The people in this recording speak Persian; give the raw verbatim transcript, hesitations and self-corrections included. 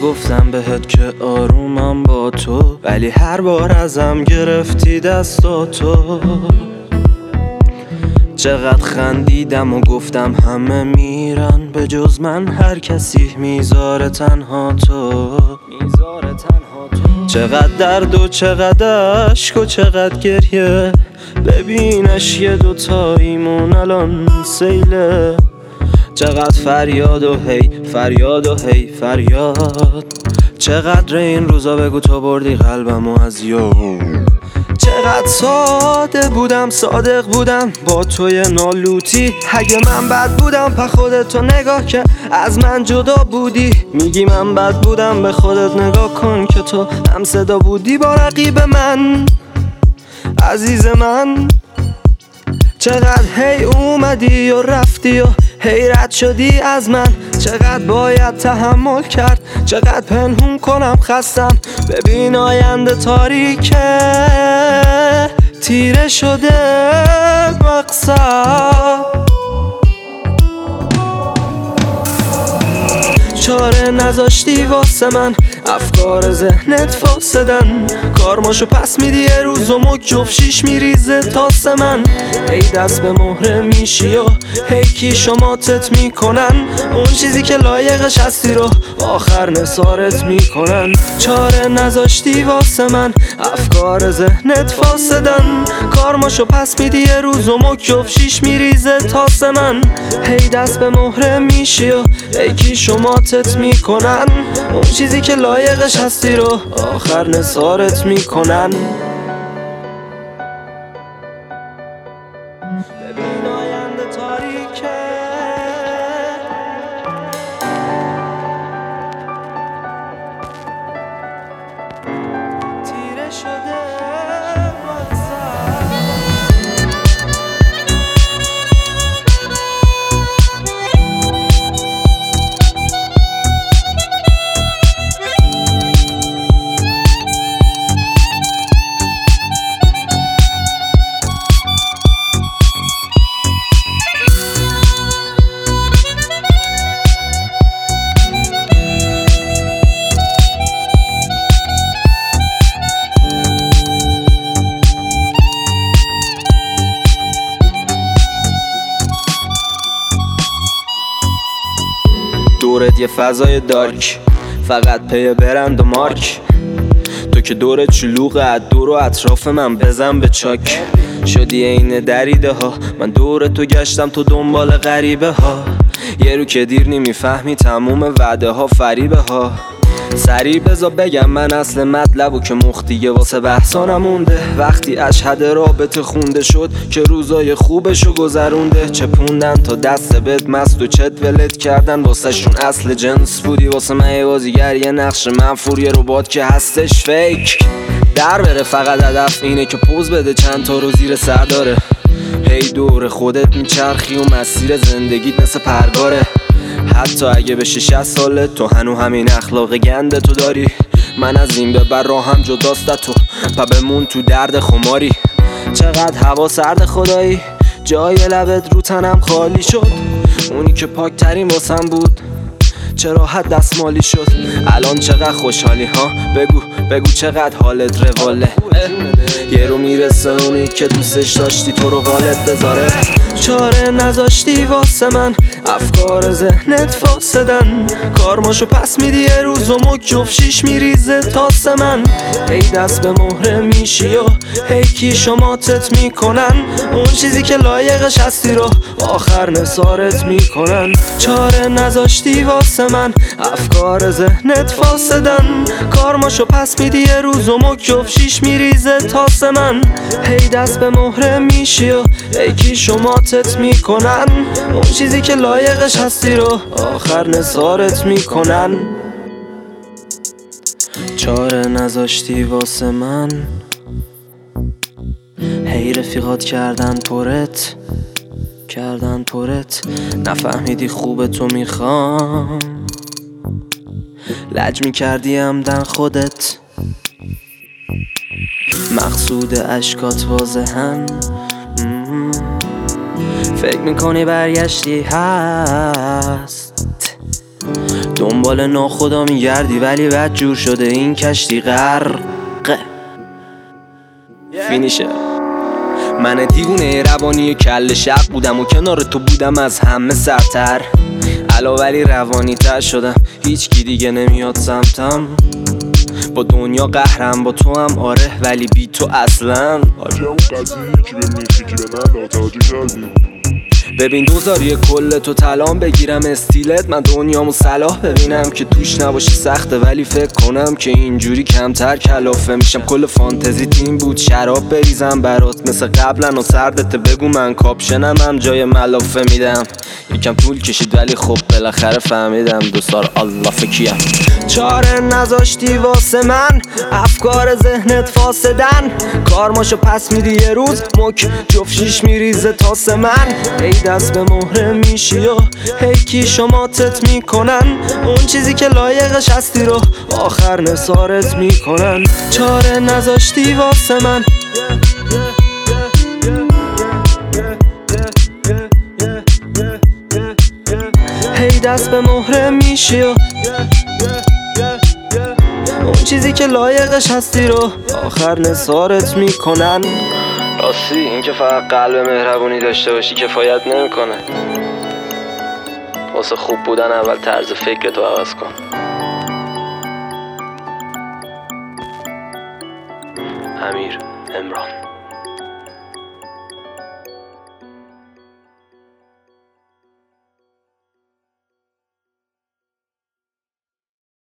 گفتم بهت که آرومم با تو، ولی هر بار ازم گرفتی دستاتو. چقدر خندیدم و گفتم همه میرن به جز من، هر کسی میذاره تنها تو. چقدر درد و چقدر عشق و چقدر گریه، ببینش یه دوتاییمون الان سیله. چقدر فریاد و هی فریاد و هی فریاد، چقدر این روزا بگو تو بردی قلبمو از یاد. چقدر ساده بودم صادق بودم با توی نالوتی، اگه من بد بودم په خودتو نگاه که از من جدا بودی. میگی من بد بودم به خودت نگاه کن که تو هم صدا بودی با رقیب من عزیز من. چقدر هی اومدی و رفتی و حیرت شدی از من، چقدر باید تحمل کرد، چقدر پنهون کنم خستم. ببین آینده تاریکه تیره شده مقصد، چاره نذاشتی واسه من، افکار ذهنت فاسدن. کارماشو پس میدی یه روز و مک جفت شیش میریزه تاس من. ای دست به مهره میشی و هی کی شماتت میکنن، اون چیزی که لایقش هستی رو آخر نثارت میکنن. چاره نذاشتی واسه من، افکار ذهنت فاسدن. کارماشو پس میدی یه روز و مک جفت شیش میریزه تاس من. هی دست به مهره میشی و هی کی شماتت میکنن، اون چیزی که لایقش هستی رو آخر نثارت میکنن. ببین آینده تاریکه تیره شده دورت یه فضای دارک، فقط پی برند و مارک. تو که دورت شلوغه، از دور و اطراف من بزن به چاک. شدی عین دریده ها، من دور تو گشتم تو دنبال غریبه ها. یه رو که دیر نمیفهمی تموم وعده ها فریبه ها. سریع بزا بگم من اصل مطلبو که مختیه واسه بحثا نمونده. وقتی اشهد رابطه خونده شد که روزای خوبشو گذرونده. چپوندن تا دست بد مست و چت ولت کردن، واسه شون اصل جنس بودی. واسه من یه بازیگر یه نقش منفور، یه ربات که هستش فیک. در بره فقط هدف اینه که پوز بده چند تا رو زیر سر داره. هی دور خودت میچرخی و مسیر زندگیت مثل پرگاره. حتی اگه بشه شصت ساله تو هنو همین اخلاق گنده تو داری. من از این به بر راهم جداست تو، پا بمون تو درد خماری. چقدر هوا سرد خدایی، جای لبت رو تنم خالی شد. اونی که پاک ترین واسم بود چه راحت دستمالی شد. الان چقدر خوشحالی ها، بگو بگو چقدر حالت رواله. یه رو میرسه اونی که دوستش داشتی تو رو غالب بذاره. چاره نذاشتی واسه من، افکار ذهنت فاسدن. کارماشو پس میدی یه روز و مک جفت شیش میریزه تاس من. هی دست به مهره میشی و هی کی شماتت میکنن، اون چیزی که لایقش هستی رو آخر نثارت میکنن. چاره نذاشتی واسه من، افکار ذهنت فاسدن. کارماشو پس میدی یه روز و مک جفت شیش میریزه تاس من. هی دست به مهره میشی و هی کی شماتت میکنن، اون چیزی که لایقش هستی رو آخر نثارت میکنن. چاره نذاشتی واسه من، هی رفیقات کردن پرت کردن پرت. نفهمیدی خوبه تو میخوام، لج میکردی عمدن خودت. مقصود اشکات واضحن، فکر میکنی برگشتی هست. دنبال ناخدا میگردی ولی بد جور شده این کشتی غرقه. فینیشه. من دیوونه روانی کل شق بودم و کنار تو بودم از همه سرتر، علا ولی روانی تر شدم، هیچ کی دیگه نمیاد سمتم. با دنیا قهرم با تو هم آره، ولی بی تو اصلا عجب اون قضیه که به میشه که به من ناتوجه کردی. ببین دوزاری کل تو تلام بگیرم استیلت، من دنیامو صلاح ببینم که توش نباشی سخته، ولی فکر کنم که اینجوری کمتر کلافه میشم. کل فانتزی تیم بود شراب بریزم برات مثل قبلا و سردت بگو من کاپشنم هم جای ملافه میدم. یکم طول کشید ولی خب بالاخره فهمیدم دو سال الله فکیم. چاره نذاشتی واسه من، افکار ذهنت فاسدن، کارماشو پس میدی یه روز مک جفشیش میریزه تاس من. ای دست به مهره میشی و هی کی شماتت میکنن، اون چیزی که لایقش هستی رو آخر نثارت میکنن. چاره نذاشتی واسه من، هی دست به مهره میشی و اون چیزی که لایقش هستی رو آخر نثارت میکنن. راستی این که فقط قلب مهربونی داشته باشی کفایت نمیکنه. واسه خوب بودن اول طرز فکرتو عوض کن. امیر عمران.